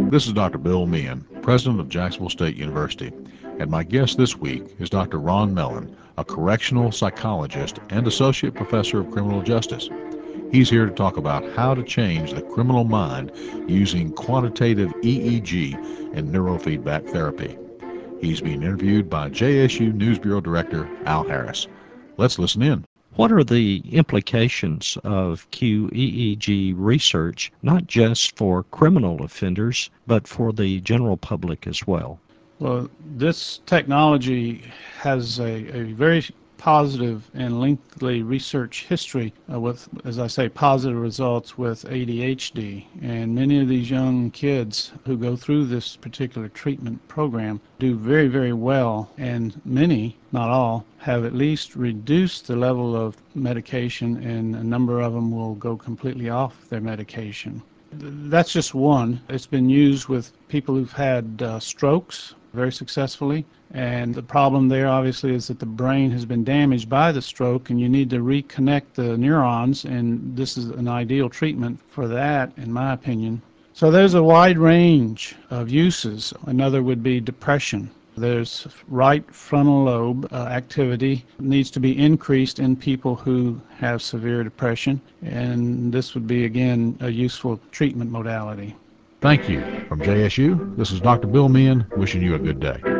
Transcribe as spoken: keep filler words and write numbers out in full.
This is Doctor Bill Meehan, president of Jacksonville State University, and my guest this week is Doctor Ron Mellon, a correctional psychologist and associate professor of criminal justice. He's here to talk about how to change the criminal mind using quantitative E E G and neurofeedback therapy. He's being interviewed by J S U News Bureau Director Al Harris. Let's listen in. What are the implications of Q E E G research, not just for criminal offenders, but for the general public as well? Well, this technology has a, a very positive and lengthy research history uh, with, as I say, positive results with A D H D. And many of these young kids who go through this particular treatment program do very, very well. And many, not all, have at least reduced the level of medication, and a number of them will go completely off their medication. That's just one. It's been used with people who've had uh, strokes very successfully, and the problem there obviously is that the brain has been damaged by the stroke and you need to reconnect the neurons, and this is an ideal treatment for that, in my opinion. So there's a wide range of uses. Another would be depression. There's right frontal lobe uh, activity needs to be increased in people who have severe depression, and this would be, again, a useful treatment modality. Thank you. From J S U, this is Doctor Bill Meehan wishing you a good day.